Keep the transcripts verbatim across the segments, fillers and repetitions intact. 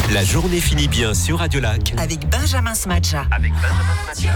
La journée finit bien sur Radio Lac. Avec Benjamin Smadja. Avec Benjamin Smadja.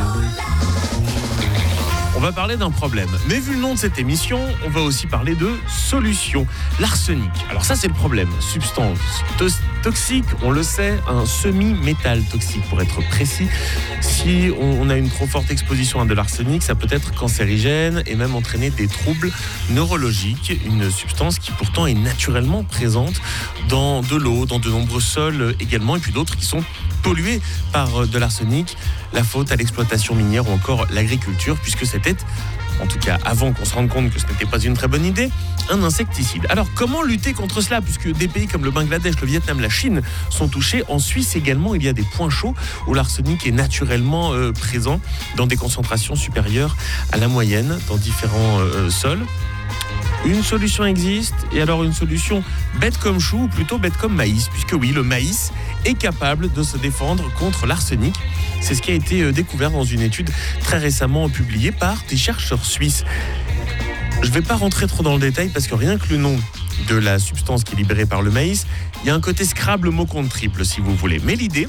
On va parler d'un problème, mais vu le nom de cette émission, on va aussi parler de solutions. L'arsenic, alors ça c'est le problème, substance to- toxique, on le sait, un semi-métal toxique pour être précis. Si on a une trop forte exposition à de l'arsenic, ça peut être cancérigène et même entraîner des troubles neurologiques, une substance qui pourtant est naturellement présente dans de l'eau, dans de nombreux sols également, et puis d'autres qui sont pollués par de l'arsenic, la faute à l'exploitation minière ou encore l'agriculture, puisque c'était, en tout cas avant qu'on se rende compte que ce n'était pas une très bonne idée, un insecticide. Alors comment lutter contre cela, puisque des pays comme le Bangladesh, le Vietnam, la Chine sont touchés. En Suisse également, il y a des points chauds où l'arsenic est naturellement euh, présent dans des concentrations supérieures à la moyenne dans différents euh, sols. Une solution existe, et alors une solution bête comme chou, ou plutôt bête comme maïs, puisque oui, le maïs est capable de se défendre contre l'arsenic. C'est ce qui a été découvert dans une étude très récemment publiée par des chercheurs suisses. Je ne vais pas rentrer trop dans le détail, parce que rien que le nom de la substance qui est libérée par le maïs, il y a un côté Scrabble mot compte triple, si vous voulez. Mais l'idée,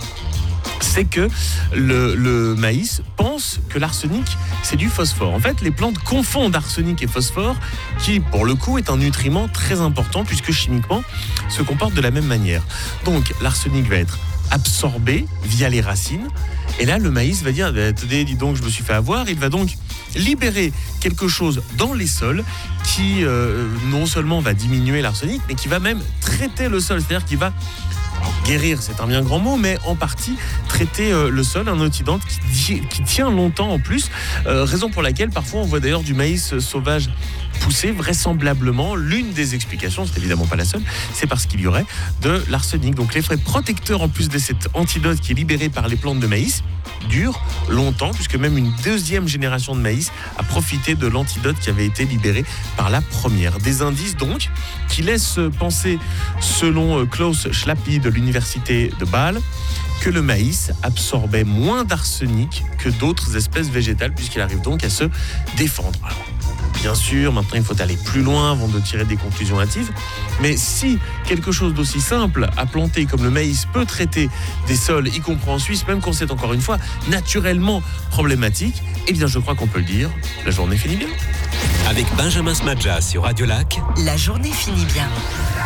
c'est que le, le maïs pense que l'arsenic, c'est du phosphore. En fait, les plantes confondent arsenic et phosphore, qui, pour le coup, est un nutriment très important, puisque chimiquement, se comporte de la même manière. Donc, l'arsenic va être absorbé via les racines, et là, le maïs va dire, attendez, dis donc, je me suis fait avoir. Il va donc libérer quelque chose dans les sols qui, euh, non seulement va diminuer l'arsenic, mais qui va même traiter le sol, c'est-à-dire qu'il va... Alors, guérir, c'est un bien grand mot, mais en partie traiter euh, le sol, un antidante qui, qui tient longtemps en plus, euh, raison pour laquelle parfois on voit d'ailleurs du maïs sauvage pousser, vraisemblablement. L'une des explications, c'est évidemment pas la seule, c'est parce qu'il y aurait de l'arsenic. Donc l'effet protecteur en plus de cet antidote qui est libéré par les plantes de maïs dure longtemps, puisque même une deuxième génération de maïs a profité de l'antidote qui avait été libéré par la première. Des indices donc qui laissent penser, selon Klaus Schlappi de l'université de Bâle, que le maïs absorbait moins d'arsenic que d'autres espèces végétales, puisqu'il arrive donc à se défendre. Alors, bien sûr, maintenant il faut aller plus loin avant de tirer des conclusions hâtives, mais si quelque chose d'aussi simple à planter comme le maïs peut traiter des sols, y compris en Suisse, même quand c'est encore une fois naturellement problématique, eh bien je crois qu'on peut le dire, la journée finit bien. Avec Benjamin Smadja sur Radio Lac. La journée finit bien.